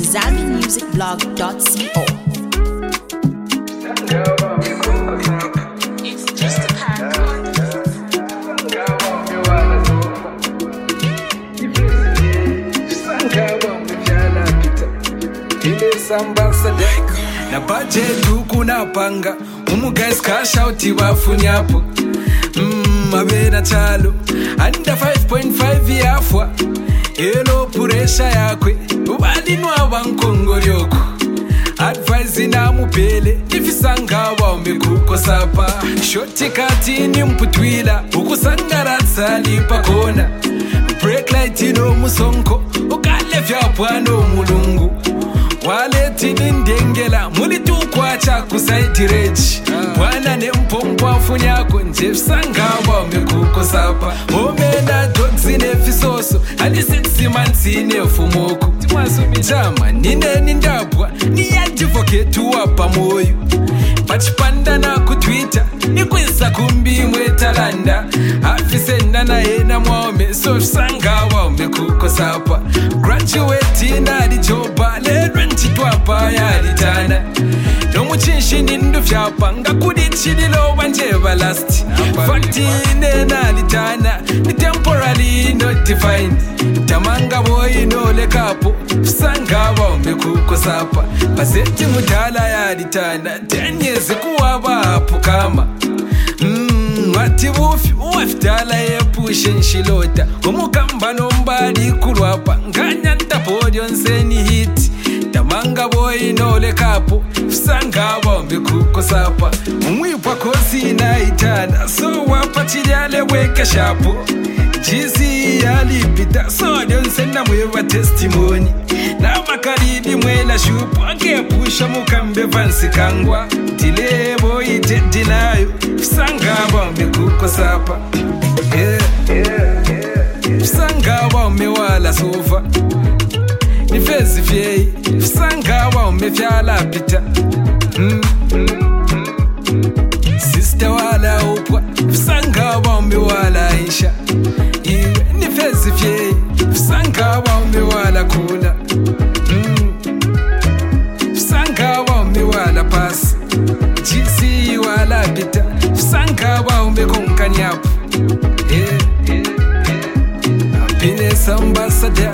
ZambianMusicBlog.co. It's just a pack. Na budget kuna panga guys cash out wafunyapo mabena chalo anda 5.5 yafwa elo puresha yakwe ubalinwa bankongoroko advise na mupele ifisanga waumekuko sapa shoti katini mputwila ukusangaratsa lipa kona break light no musonko ukale vyapwano mulungu waletini ndengela mulitukwacha kusaidireji bwana nempompo afunyako njefisanga waumekuko sapa omena dogzi nefisoso ali 6 months nefumoko jama nineni ndabwa niyadivoketu wapa moyo pachipanda na kutwita nikwisa kumbi mwetalanda afisenda na ena mwaume sofisanga waumekuko sapa graduate nali joba ledwe ntitwapa yalitana nomuchinshi nindu fyapa ngakudichililo banjeba last fakti nenalitana ni temporarily not defined tamanga boy no lekapo fisanga waumekuko sapa paseti mudala yalitana 10 years kuwaba hapo kama atibufi uwafitala yepushe nshilota umukamba nombali kulwapa nganya ntapodyo nseni hiti tamanga boy nole kapo fisanga waumekuko sapa umwipwa kosi na itana so wapachiliale weka shapo jisi yalipita so dyonsenda mwewa testimony na makaridi mwela shupu angepusha mukambe vansi kangwa tilebo itedinayo fisanga waumekuko sapa fisanga waumewala sofa nifezi fyei fisanga waumefyala pita sister wala upwa fisanga waumewala isha iwe nifezi fyei fisanga waumewala kula fisanga waumewala pasi jisi wala pita fisanga waumekonkanyapo happiness ambassador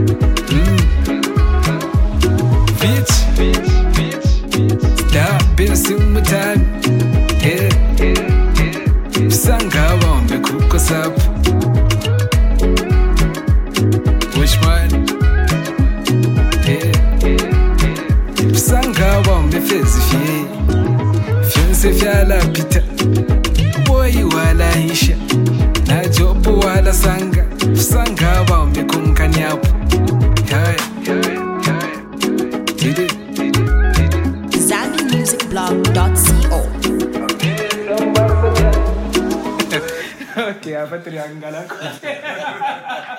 bitch stop busting my time fisanga waumekuko sapa Bushman fisanga waumefezi fyei fyonse fyala pita boy wala isha na jobu wala sanga fisanga waumekonkanyapo ZambianMusicBlog.co. Okay, apa triangle ako.